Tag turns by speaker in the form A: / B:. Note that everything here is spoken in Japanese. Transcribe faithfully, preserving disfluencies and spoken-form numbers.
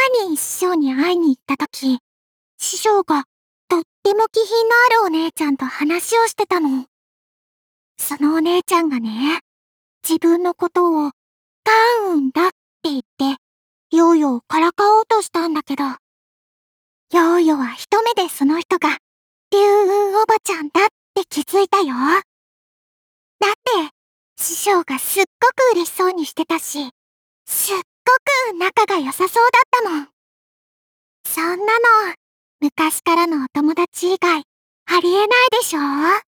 A: に師匠に会いに行った時、師匠がとっても気品のあるお姉ちゃんと話をしてたの。そのお姉ちゃんがね、自分のことをカンウンだって言って、ヨーヨーをからかおうとしたんだけど、ヨーヨーは一目でその人がリュウウンおばちゃんだって気づいたよ。だって、師匠がすっごく嬉しそうにしてたし、すっごく仲が良さそうだったもん。そんなの、昔からのお友達以外、ありえないでしょ？